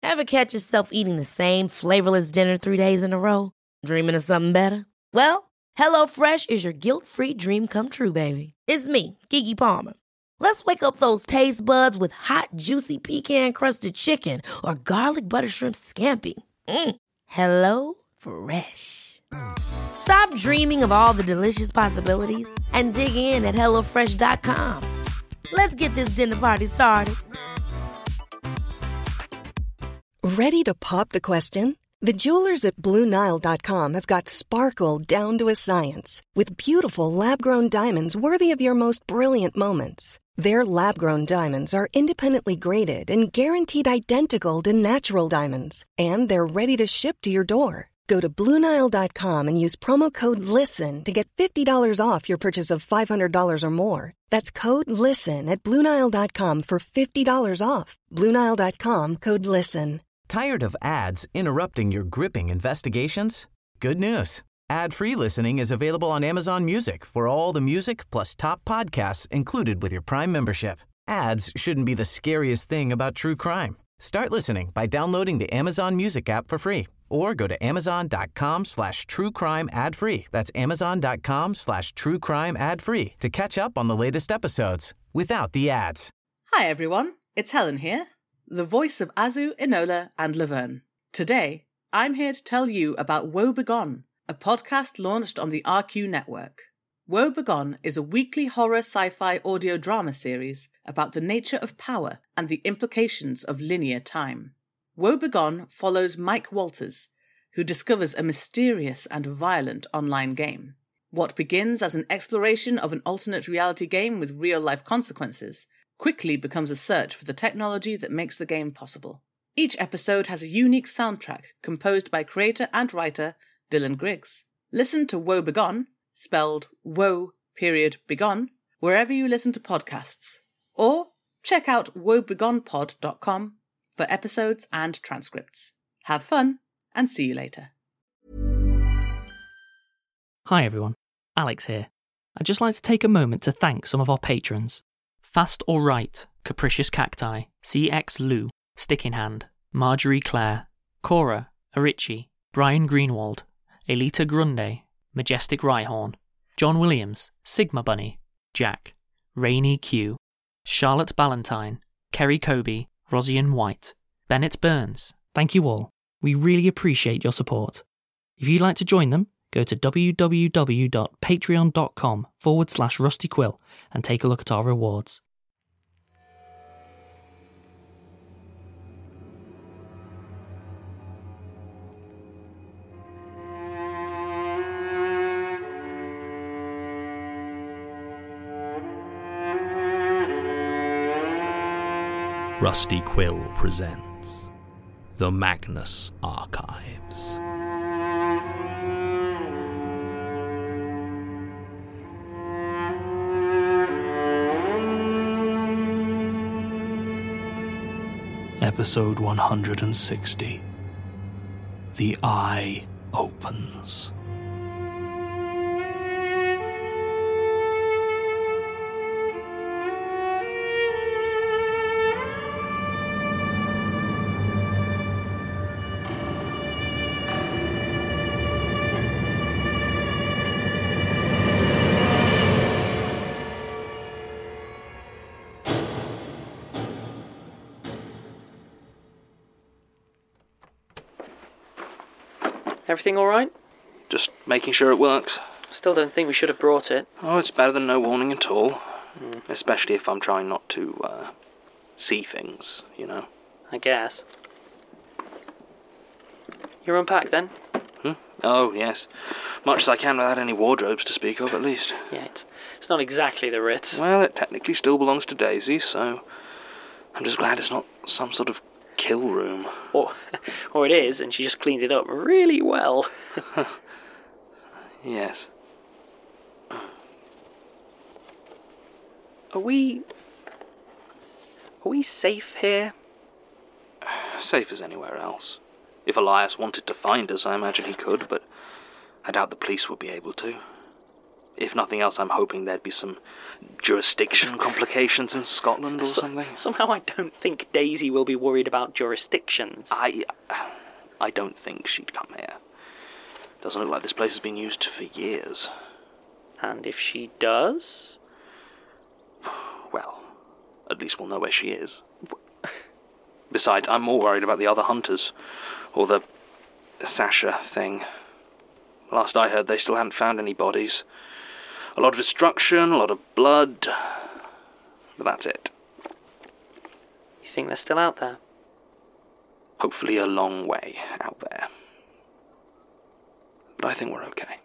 Ever catch yourself eating the same flavorless dinner 3 days in a row? Dreaming of something better? Well, HelloFresh is your guilt-free dream come true, baby. It's me, Keke Palmer. Let's wake up those taste buds with hot, juicy pecan-crusted chicken or garlic butter shrimp scampi. Hello Fresh. Stop dreaming of all the delicious possibilities and dig in at HelloFresh.com. Let's get this dinner party started. Ready to pop the question? The jewelers at BlueNile.com have got sparkle down to a science with beautiful lab-grown diamonds worthy of your most brilliant moments. Their lab-grown diamonds are independently graded and guaranteed identical to natural diamonds, and they're ready to ship to your door. Go to BlueNile.com and use promo code LISTEN to get $50 off your purchase of $500 or more. That's code LISTEN at BlueNile.com for $50 off. BlueNile.com, code LISTEN. Tired of ads interrupting your gripping investigations? Good news. Ad-free listening is available on Amazon Music for all the music plus top podcasts included with your Prime membership. Ads shouldn't be the scariest thing about true crime. Start listening by downloading the Amazon Music app for free or go to amazon.com/truecrime ad-free. That's amazon.com/truecrime ad-free to catch up on the latest episodes without the ads. Hi everyone, it's Helen here, the voice of Azu, Enola and Laverne. Today, I'm here to tell you about Woe Begone, a podcast launched on the RQ network. Woe Begone is a weekly horror sci-fi audio drama series about the nature of power and the implications of linear time. Woe Begone follows Mike Walters, who discovers a mysterious and violent online game. What begins as an exploration of an alternate reality game with real-life consequences quickly becomes a search for the technology that makes the game possible. Each episode has a unique soundtrack composed by creator and writer Dylan Griggs. Listen to Woe Begone, spelled Woe.Begone, wherever you listen to podcasts. Or check out woebegonepod.com for episodes and transcripts. Have fun, and see you later. Hi everyone, Alex here. I'd just like to take a moment to thank some of our patrons. Fast or Right, Capricious Cacti, CX Lou, Stick in Hand, Marjorie Clare, Cora, Arichi, Brian Greenwald, Elita Grunde, Majestic Rhyhorn, John Williams, Sigma Bunny, Jack, Rainy Q, Charlotte Ballantyne, Kerry Kobe, Rosian White, Bennett Burns. Thank you all. We really appreciate your support. If you'd like to join them, go to www.patreon.com/rustyquill and take a look at our rewards. Rusty Quill presents The Magnus Archives. Episode 160. The Eye Opens. Everything alright? Just making sure it works. Still don't think we should have brought it. Oh, it's better than no warning at all. Especially if I'm trying not to, see things, you know. I guess. You're unpacked then? Oh, yes. Much as I can without any wardrobes to speak of, at least. Yeah, it's not exactly the Ritz. Well, it technically still belongs to Daisy, so I'm just glad it's not some sort of kill room. Or it is, and she just cleaned it up really well. Yes. Are we safe here? Safe as anywhere else. If Elias wanted to find us, I imagine he could, but I doubt the police would be able to. If nothing else, I'm hoping there'd be some jurisdiction complications in Scotland or something. Somehow I don't think Daisy will be worried about jurisdictions. I don't think she'd come here. Doesn't look like this place has been used for years. And if she does? Well, at least we'll know where she is. Besides, I'm more worried about the other hunters, or the Sasha thing. Last I heard, they still hadn't found any bodies. A lot of destruction, a lot of blood, but that's it. You think they're still out there? Hopefully a long way out there. But I think we're okay.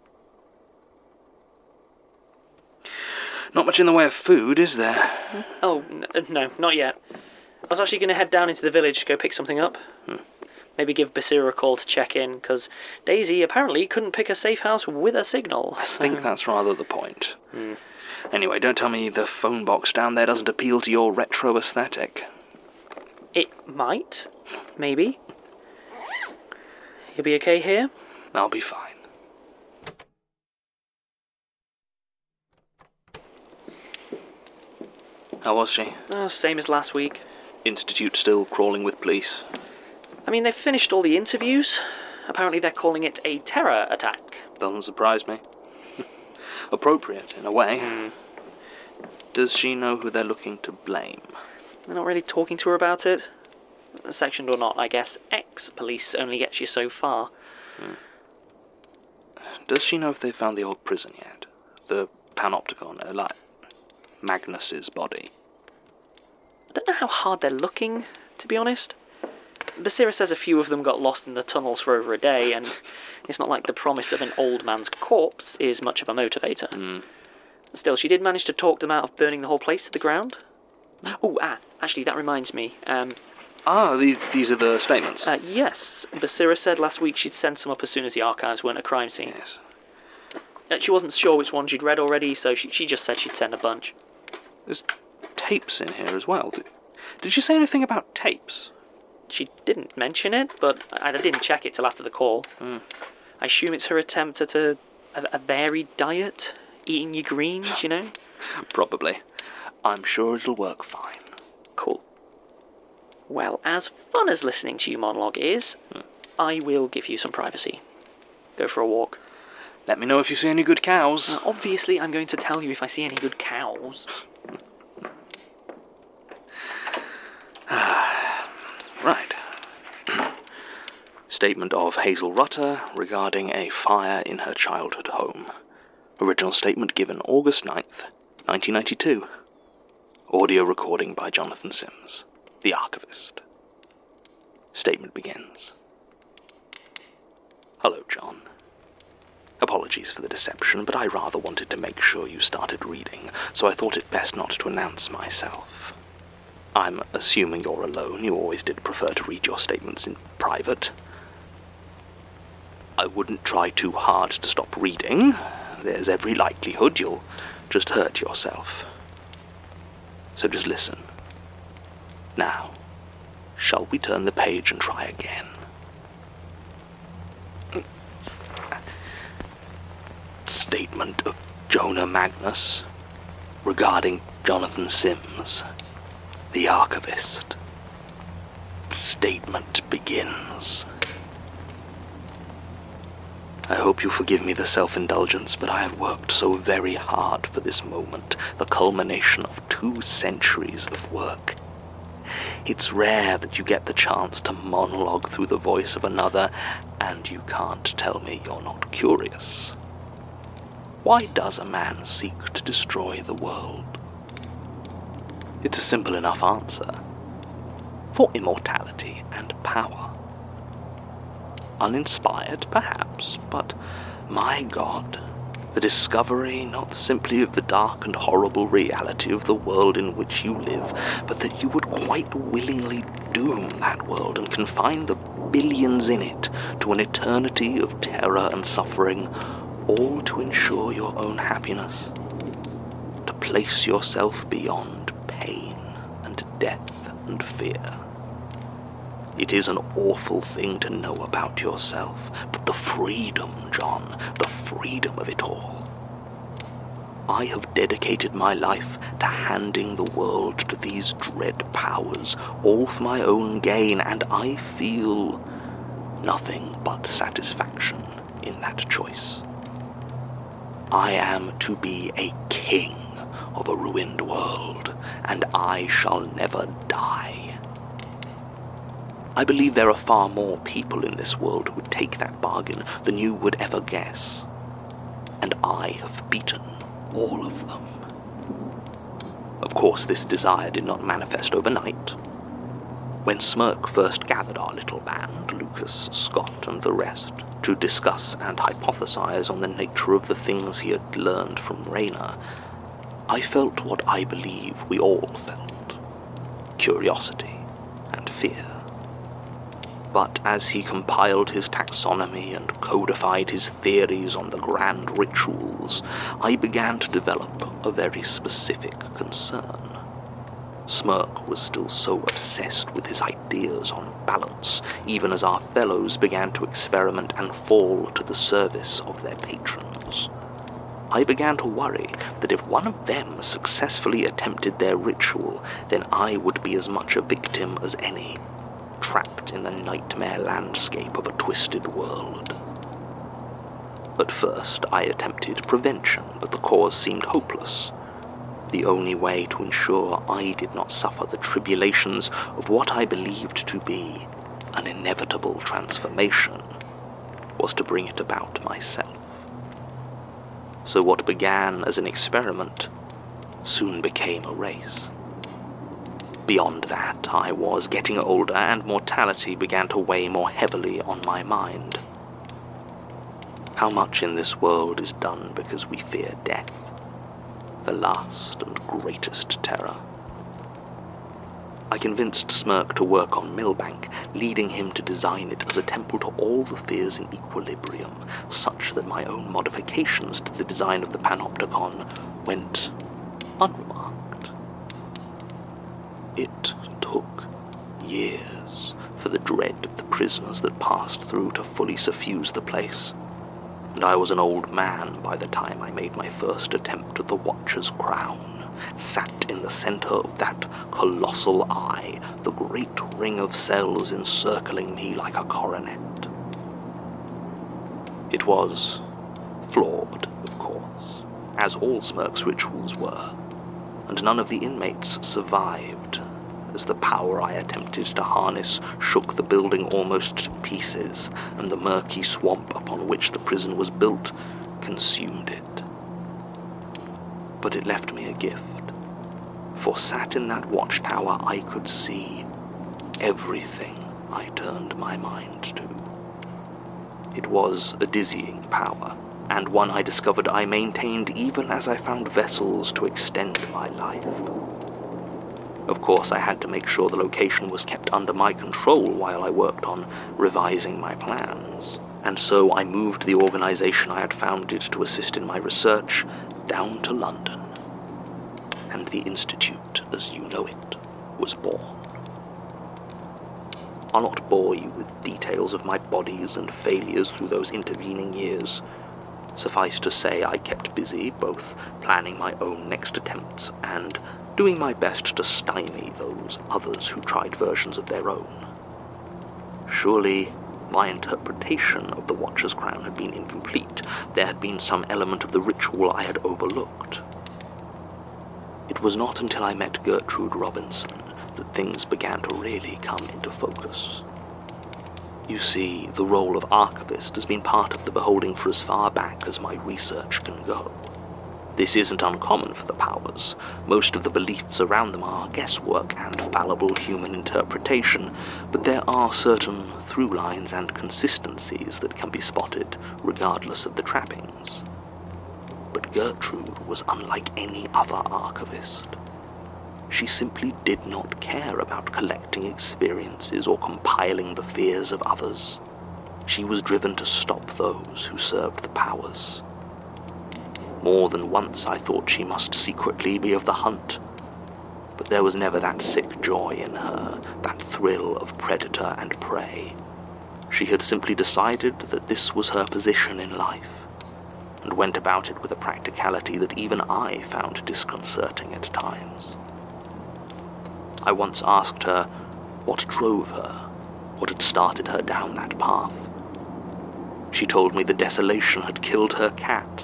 Not much in the way of food, is there? Oh, no, not yet. I was actually going to head down into the village to go pick something up. Maybe give Basira a call to check in, because Daisy apparently couldn't pick a safe house with a signal. I think that's rather the point. Anyway, don't tell me the phone box down there doesn't appeal to your retro aesthetic. It might. Maybe. You'll be okay here? I'll be fine. How was she? Oh, same as last week. Institute still crawling with police? I mean, they've finished all the interviews. Apparently they're calling it a terror attack. Doesn't surprise me. Appropriate, in a way. Does she know who they're looking to blame? They're not really talking to her about it. Sectioned or not, I guess ex-police only gets you so far. Does she know if they found the old prison yet? The Panopticon, like Magnus's body? I don't know how hard they're looking, to be honest. Basira says a few of them got lost in the tunnels for over a day, and it's not like the promise of an old man's corpse is much of a motivator. Still, she did manage to talk them out of burning the whole place to the ground. Actually, that reminds me. These are the statements? Yes. Basira said last week she'd send some up as soon as the archives weren't a crime scene. Yes. She wasn't sure which one she'd read already, so she just said she'd send a bunch. There's tapes in here as well. Did she say anything about tapes? She didn't mention it, but I didn't check it till after the call. I assume it's her attempt at a varied diet, eating your greens, you know? Probably. I'm sure it'll work fine. Cool. Well, as fun as listening to you monologue is, I will give you some privacy. Go for a walk. Let me know if you see any good cows. Obviously, I'm going to tell you if I see any good cows. Right. Statement of Hazel Rutter regarding a fire in her childhood home. Original statement given August 9th, 1992. Audio recording by Jonathan Sims, the archivist. Statement begins. Hello, John. Apologies for the deception, but I rather wanted to make sure you started reading, so I thought it best not to announce myself. I'm assuming you're alone. You always did prefer to read your statements in private. I wouldn't try too hard to stop reading. There's every likelihood you'll just hurt yourself. So just listen. Now, shall we turn the page and try again? Statement of Jonah Magnus regarding Jonathan Sims, the archivist. Statement begins. I hope you forgive me the self-indulgence, but I have worked so very hard for this moment, the culmination of 2 centuries of work. It's rare that you get the chance to monologue through the voice of another, and you can't tell me you're not curious. Why does a man seek to destroy the world? It's a simple enough answer. For immortality and power. Uninspired, perhaps, but, my God, the discovery not simply of the dark and horrible reality of the world in which you live, but that you would quite willingly doom that world and confine the billions in it to an eternity of terror and suffering, all to ensure your own happiness, to place yourself beyond pain and death and fear. It is an awful thing to know about yourself, but the freedom, John, the freedom of it all. I have dedicated my life to handing the world to these dread powers, all for my own gain, and I feel nothing but satisfaction in that choice. I am to be a king of a ruined world, and I shall never die. I believe there are far more people in this world who would take that bargain than you would ever guess, and I have beaten all of them. Of course, this desire did not manifest overnight. When Smirk first gathered our little band, Lucas, Scott, and the rest, to discuss and hypothesize on the nature of the things he had learned from Raina, I felt what I believe we all felt: curiosity and fear. But as he compiled his taxonomy and codified his theories on the grand rituals, I began to develop a very specific concern. Smirk was still so obsessed with his ideas on balance, even as our fellows began to experiment and fall to the service of their patrons. I began to worry that if one of them successfully attempted their ritual, then I would be as much a victim as any, trapped in the nightmare landscape of a twisted world. At first, I attempted prevention, but the cause seemed hopeless. The only way to ensure I did not suffer the tribulations of what I believed to be an inevitable transformation was to bring it about myself. So what began as an experiment soon became a race. Beyond that, I was getting older, and mortality began to weigh more heavily on my mind. How much in this world is done because we fear death, the last and greatest terror? I convinced Smirk to work on Millbank, leading him to design it as a temple to all the fears in equilibrium, such that my own modifications to the design of the Panopticon went unremarked. It took years for the dread of the prisoners that passed through to fully suffuse the place, and I was an old man by the time I made my first attempt at the Watcher's crown, sat in the center of that colossal eye, the great ring of cells encircling me like a coronet. It was flawed, of course, as all Smirk's rituals were, and none of the inmates survived, as the power I attempted to harness shook the building almost to pieces, and the murky swamp upon which the prison was built consumed it. But it left me a gift, for sat in that watchtower I could see everything I turned my mind to. It was a dizzying power, and one I discovered I maintained even as I found vessels to extend my life. Of course, I had to make sure the location was kept under my control while I worked on revising my plans, and so I moved the organization I had founded to assist in my research down to London, and the Institute, as you know it, was born. I'll not bore you with details of my bodies and failures through those intervening years. Suffice to say, I kept busy, both planning my own next attempts and doing my best to stymie those others who tried versions of their own. Surely, my interpretation of the Watcher's crown had been incomplete. There had been some element of the ritual I had overlooked. It was not until I met Gertrude Robinson that things began to really come into focus. You see, the role of archivist has been part of the Beholding for as far back as my research can go. This isn't uncommon for the powers. Most of the beliefs around them are guesswork and fallible human interpretation, but there are certain through lines and consistencies that can be spotted regardless of the trappings. But Gertrude was unlike any other archivist. She simply did not care about collecting experiences or compiling the fears of others. She was driven to stop those who served the powers. More than once I thought she must secretly be of the hunt, but there was never that sick joy in her, that thrill of predator and prey. She had simply decided that this was her position in life, and went about it with a practicality that even I found disconcerting at times. I once asked her what drove her, what had started her down that path. She told me the desolation had killed her cat.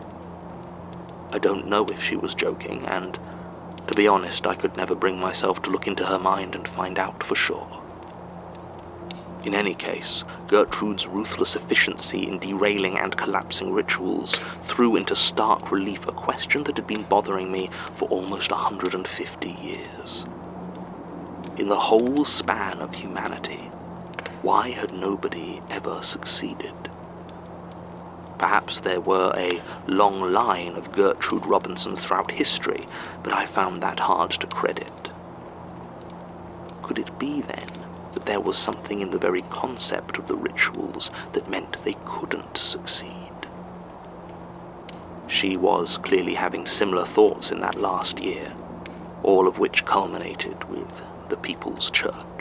I don't know if she was joking, and, to be honest, I could never bring myself to look into her mind and find out for sure. In any case, Gertrude's ruthless efficiency in derailing and collapsing rituals threw into stark relief a question that had been bothering me for almost 150 years. In the whole span of humanity, why had nobody ever succeeded? Perhaps there were a long line of Gertrude Robinsons throughout history, but I found that hard to credit. Could it be, then, that there was something in the very concept of the rituals that meant they couldn't succeed? She was clearly having similar thoughts in that last year, all of which culminated with the People's Church.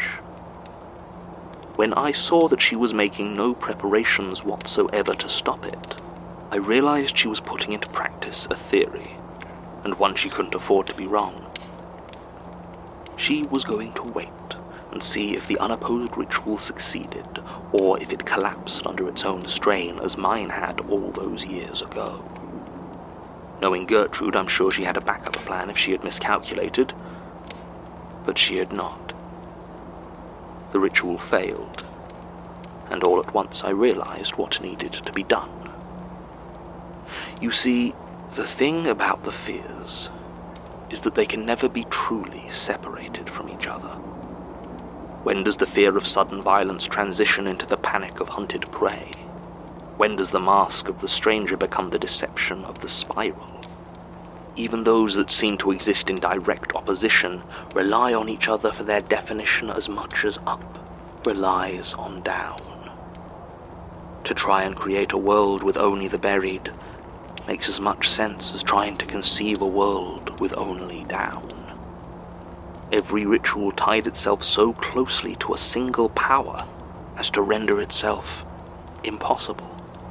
When I saw that she was making no preparations whatsoever to stop it, I realized she was putting into practice a theory, and one she couldn't afford to be wrong. She was going to wait and see if the unopposed ritual succeeded, or if it collapsed under its own strain as mine had all those years ago. Knowing Gertrude, I'm sure she had a backup plan if she had miscalculated, but she had not. The ritual failed, and all at once I realized what needed to be done. You see, the thing about the fears is that they can never be truly separated from each other. When does the fear of sudden violence transition into the panic of hunted prey? When does the mask of the stranger become the deception of the spiral? Even those that seem to exist in direct opposition rely on each other for their definition as much as up relies on down. To try and create a world with only the buried makes as much sense as trying to conceive a world with only down. Every ritual tied itself so closely to a single power as to render itself impossible.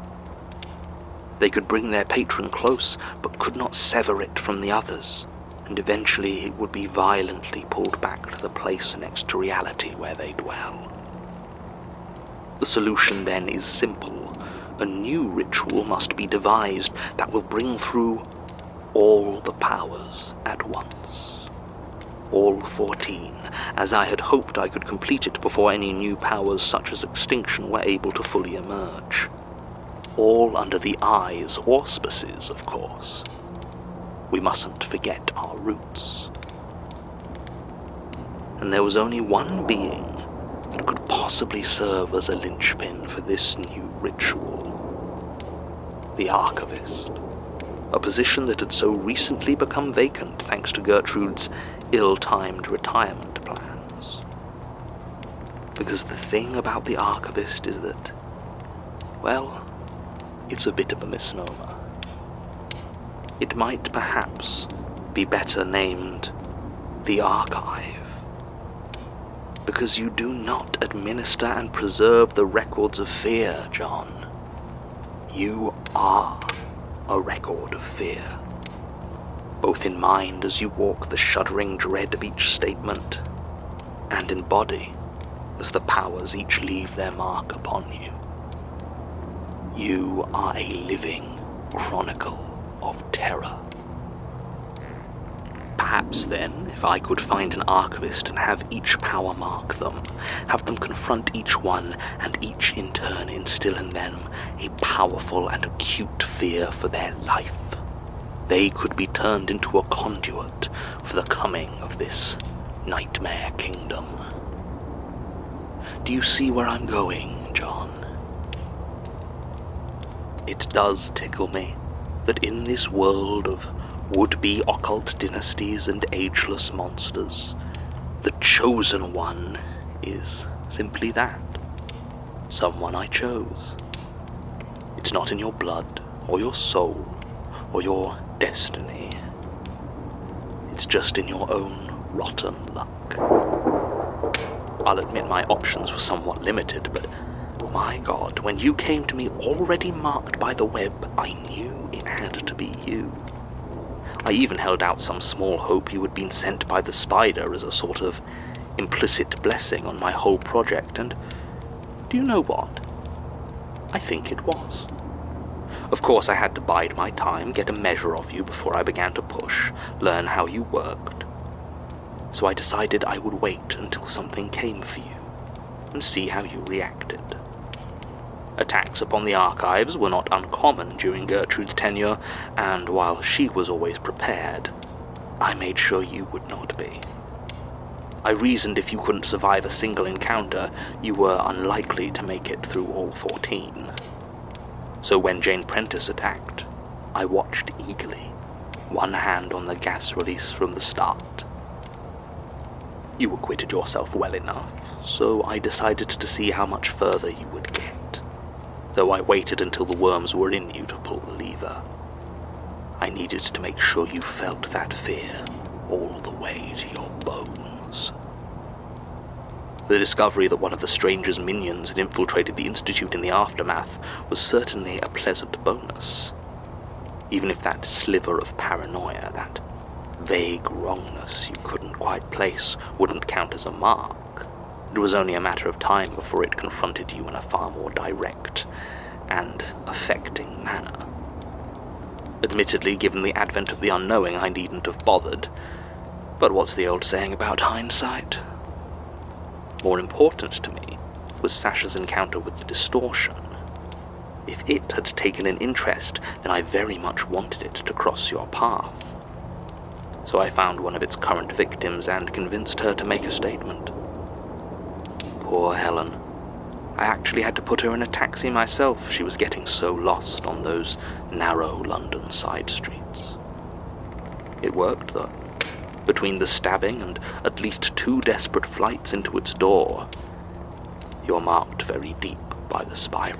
They could bring their patron close, but could not sever it from the others, and eventually it would be violently pulled back to the place next to reality where they dwell. The solution then is simple. A new ritual must be devised that will bring through all the powers at once. All 14, as I had hoped I could complete it before any new powers such as extinction were able to fully emerge. All under the Eye's auspices, of course. We mustn't forget our roots. And there was only one being that could possibly serve as a linchpin for this new ritual. The Archivist, a position that had so recently become vacant thanks to Gertrude's ill-timed retirement plans. Because the thing about the Archivist is that, well, it's a bit of a misnomer. It might perhaps be better named the Archive. Because you do not administer and preserve the records of fear, John. You are a record of fear. Both in mind as you walk the shuddering dread of each statement, and in body as the powers each leave their mark upon you. You are a living chronicle of terror. Perhaps then, if I could find an archivist and have each power mark them, have them confront each one, and each in turn instill in them a powerful and acute fear for their life, they could be turned into a conduit for the coming of this nightmare kingdom. Do you see where I'm going, John? It does tickle me that in this world of would-be occult dynasties and ageless monsters, the chosen one is simply that. Someone I chose. It's not in your blood, or your soul, or your destiny. It's just in your own rotten luck. I'll admit my options were somewhat limited, but My God, when you came to me already marked by the web, I knew it had to be you. I even held out some small hope you had been sent by the spider as a sort of implicit blessing on my whole project, and do you know what? I think it was. Of course, I had to bide my time, get a measure of you before I began to push, learn how you worked. So I decided I would wait until something came for you, and see how you reacted. Attacks upon the archives were not uncommon during Gertrude's tenure, and while she was always prepared, I made sure you would not be. I reasoned if you couldn't survive a single encounter, you were unlikely to make it through all 14. So when Jane Prentice attacked, I watched eagerly, one hand on the gas release from the start. You acquitted yourself well enough, so I decided to see how much further you would get, though I waited until the worms were in you to pull the lever. I needed to make sure you felt that fear all the way to your bones. The discovery that one of the Stranger's minions had infiltrated the Institute in the aftermath was certainly a pleasant bonus. Even if that sliver of paranoia, that vague wrongness you couldn't quite place, wouldn't count as a mark, it was only a matter of time before it confronted you in a far more direct and affecting manner. Admittedly, given the advent of the unknowing, I needn't have bothered, but what's the old saying about hindsight? More important to me was Sasha's encounter with the distortion. If it had taken an interest, then I very much wanted it to cross your path. So I found one of its current victims and convinced her to make a statement. Poor Helen. I actually had to put her in a taxi myself. She was getting so lost on those narrow London side streets. It worked, though. Between the stabbing and at least 2 desperate flights into its door, you're marked very deep by the spiral.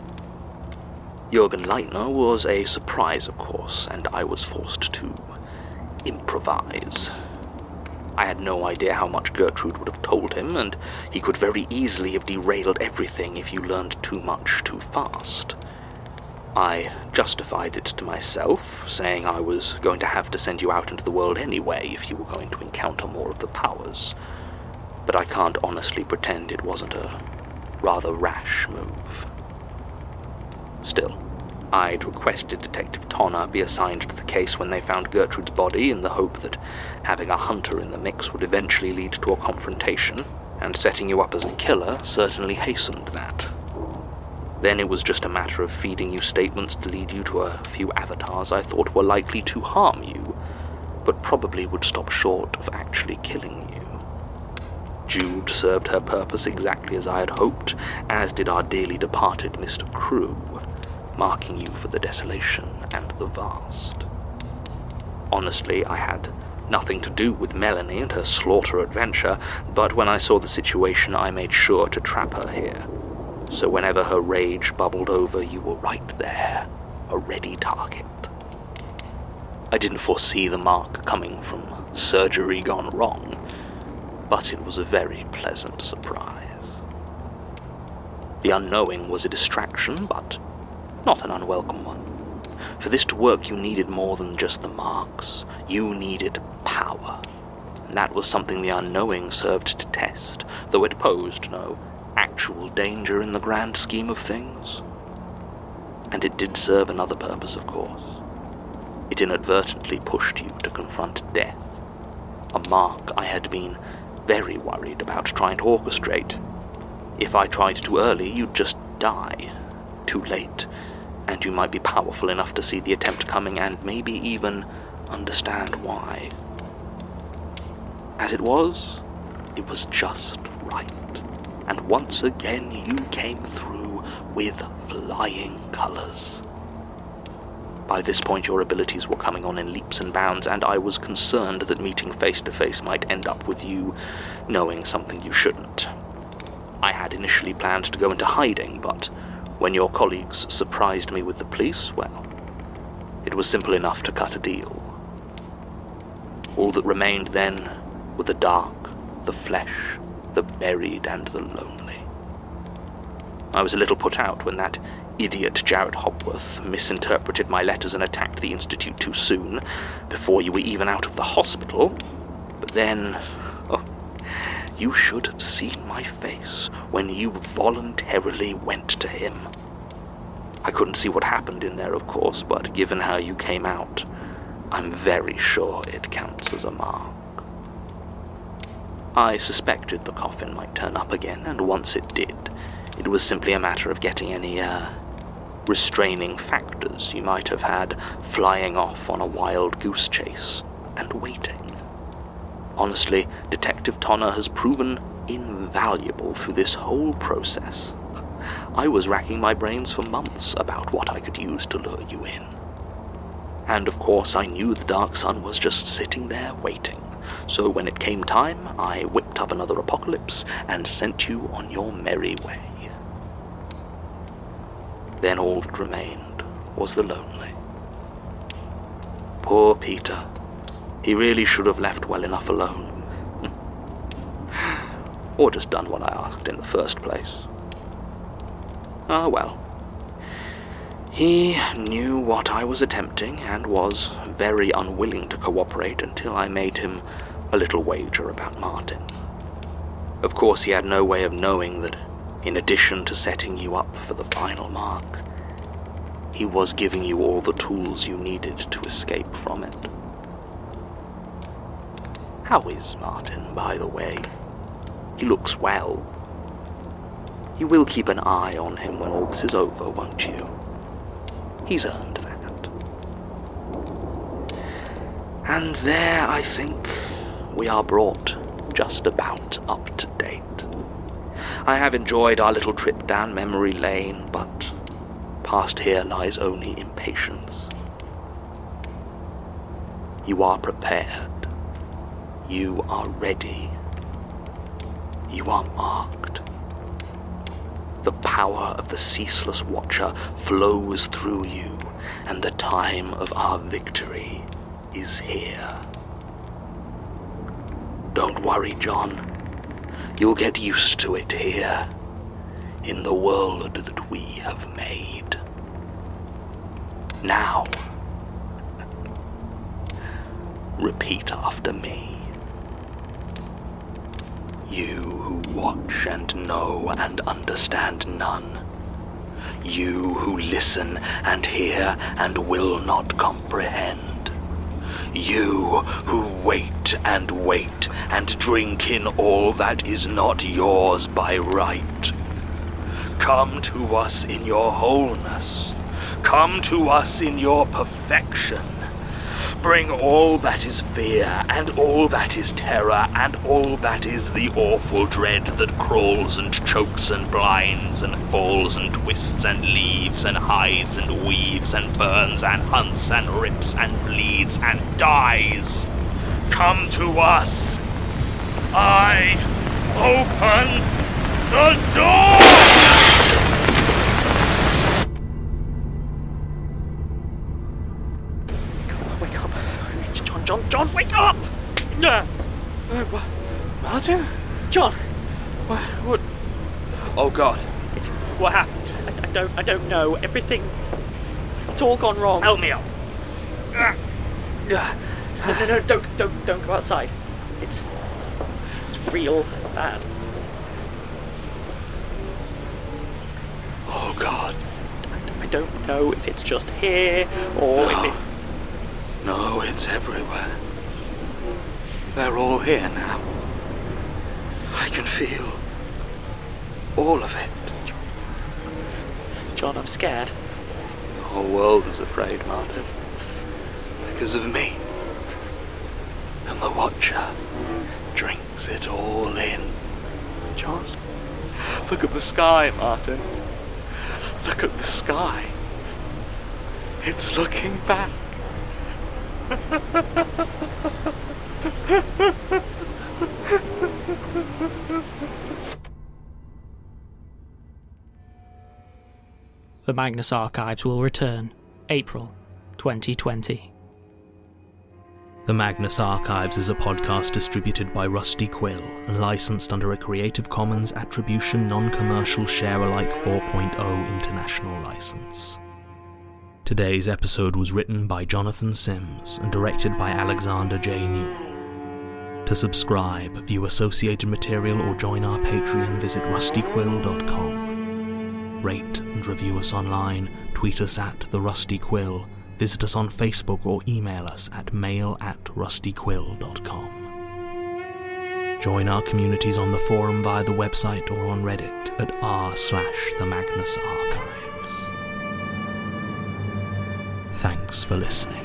Jürgen Leitner was a surprise, of course, and I was forced to improvise. I had no idea how much Gertrude would have told him, and he could very easily have derailed everything if you learned too much too fast. I justified it to myself, saying I was going to have to send you out into the world anyway if you were going to encounter more of the powers, but I can't honestly pretend it wasn't a rather rash move. Still, I'd requested Detective Tonner be assigned to the case when they found Gertrude's body in the hope that having a hunter in the mix would eventually lead to a confrontation, and setting you up as a killer certainly hastened that. Then it was just a matter of feeding you statements to lead you to a few avatars I thought were likely to harm you, but probably would stop short of actually killing you. Jude served her purpose exactly as I had hoped, as did our dearly departed Mr. Crew, marking you for the desolation and the vast. Honestly, I had nothing to do with Melanie and her slaughter adventure, but when I saw the situation, I made sure to trap her here. So whenever her rage bubbled over, you were right there, a ready target. I didn't foresee the mark coming from surgery gone wrong, but it was a very pleasant surprise. The unknowing was a distraction, but not an unwelcome one. For this to work, you needed more than just the marks. You needed power. And that was something the unknowing served to test, though it posed no actual danger in the grand scheme of things. And it did serve another purpose, of course. It inadvertently pushed you to confront death, a mark I had been very worried about trying to orchestrate. If I tried too early, you'd just die. Too late, and you might be powerful enough to see the attempt coming and maybe even understand why. As it was just right. And once again you came through with flying colors. By this point your abilities were coming on in leaps and bounds, and I was concerned that meeting face to face might end up with you knowing something you shouldn't. I had initially planned to go into hiding, but when your colleagues surprised me with the police, well, it was simple enough to cut a deal. All that remained then were the dark, the flesh, the buried and the lonely. I was a little put out when that idiot Jarrett Hopworth misinterpreted my letters and attacked the Institute too soon, before you were even out of the hospital. But then, you should have seen my face when you voluntarily went to him. I couldn't see what happened in there, of course, but given how you came out, I'm very sure it counts as a mark. I suspected the coffin might turn up again, and once it did, it was simply a matter of getting any, restraining factors you might have had flying off on a wild goose chase, and waiting. Honestly, Detective Tonner has proven invaluable through this whole process. I was racking my brains for months about what I could use to lure you in. And of course I knew the Dark Sun was just sitting there waiting, so when it came time, I whipped up another apocalypse and sent you on your merry way. Then all that remained was the lonely. Poor Peter. He really should have left well enough alone. Or just done what I asked in the first place. Ah, well. He knew what I was attempting and was very unwilling to cooperate until I made him a little wager about Martin. Of course, he had no way of knowing that, in addition to setting you up for the final mark, he was giving you all the tools you needed to escape from it. How is Martin, by the way? He looks well. You will keep an eye on him when all this is over, won't you? He's earned that. And there, I think, we are brought just about up to date. I have enjoyed our little trip down memory lane, but past here lies only impatience. You are prepared. You are ready. You are marked. The power of the Ceaseless Watcher flows through you, and the time of our victory is here. Don't worry, John. You'll get used to it here, in the world that we have made. Now, repeat after me. You who watch and know and understand none. You who listen and hear and will not comprehend. You who wait and drink in all that is not yours by right. Come to us in your wholeness. Come to us in your perfection. Bring all that is fear, and all that is terror, and all that is the awful dread that crawls and chokes and blinds and falls and twists and leaves and hides and weaves and burns and hunts and rips and bleeds and dies. Come to us. I open the door! John, wake up! Martin? John! What? Oh, God. What happened? I don't know. Everything... It's all gone wrong. Help me up. No, don't go outside. It's real bad. Oh, God. I don't know if it's just here, or if it... No, it's everywhere. They're all here now. I can feel all of it. John, I'm scared. The whole world is afraid, Martin. Because of me. And the Watcher drinks it all in. John? Look at the sky, Martin. Look at the sky. It's looking back. The Magnus Archives will return, April 2020. The Magnus Archives is a podcast distributed by Rusty Quill and licensed under a Creative Commons Attribution Non-Commercial Share-alike 4.0 international license. Today's episode was written by Jonathan Sims and directed by Alexander J. Newell. To subscribe, view associated material, or join our Patreon, visit rustyquill.com. Rate and review us online, tweet us at The Rusty Quill, visit us on Facebook, or email us at mail@rustyquill.com. Join our communities on the forum via the website or on Reddit at r/themagnusarchives. Thanks for listening.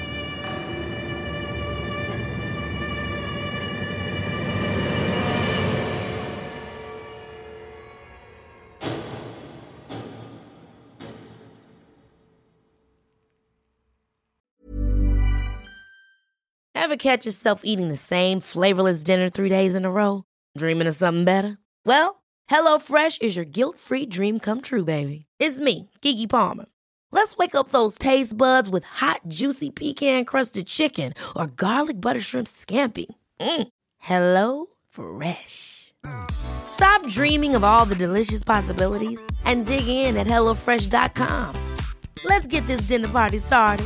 Ever catch yourself eating the same flavorless dinner 3 days in a row? Dreaming of something better? Well, HelloFresh is your guilt-free dream come true, baby. It's me, Keke Palmer. Let's wake up those taste buds with hot, juicy pecan-crusted chicken or garlic butter shrimp scampi. Hello Fresh. Stop dreaming of all the delicious possibilities and dig in at HelloFresh.com. Let's get this dinner party started.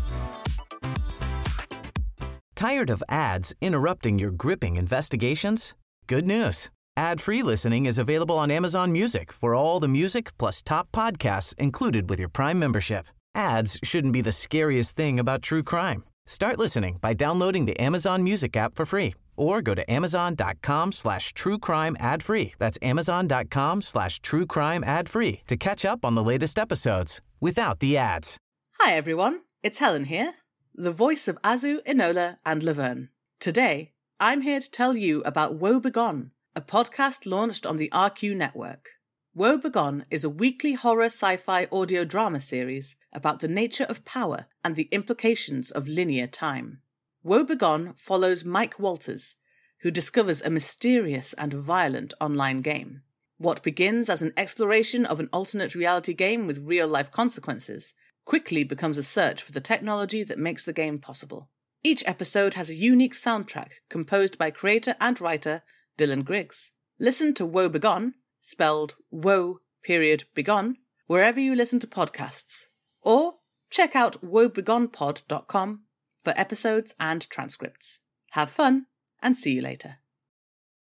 Tired of ads interrupting your gripping investigations? Good news. Ad-free listening is available on Amazon Music for all the music plus top podcasts included with your Prime membership. Ads shouldn't be the scariest thing about true crime. Start listening by downloading the Amazon Music app for free or go to amazon.com/truecrime ad-free. That's amazon.com/truecrime ad-free to catch up on the latest episodes without the ads. Hi everyone, it's Helen here, the voice of Azu, Enola and Laverne. Today, I'm here to tell you about Woe Begone, a podcast launched on the RQ network. Woe Begone is a weekly horror sci-fi audio drama series about the nature of power and the implications of linear time. Woe Begone follows Mike Walters, who discovers a mysterious and violent online game. What begins as an exploration of an alternate reality game with real-life consequences quickly becomes a search for the technology that makes the game possible. Each episode has a unique soundtrack composed by creator and writer Dylan Griggs. Listen to Woe Begone, spelled Woe.Begone, wherever you listen to podcasts. Or check out woebegonepod.com for episodes and transcripts. Have fun, and see you later.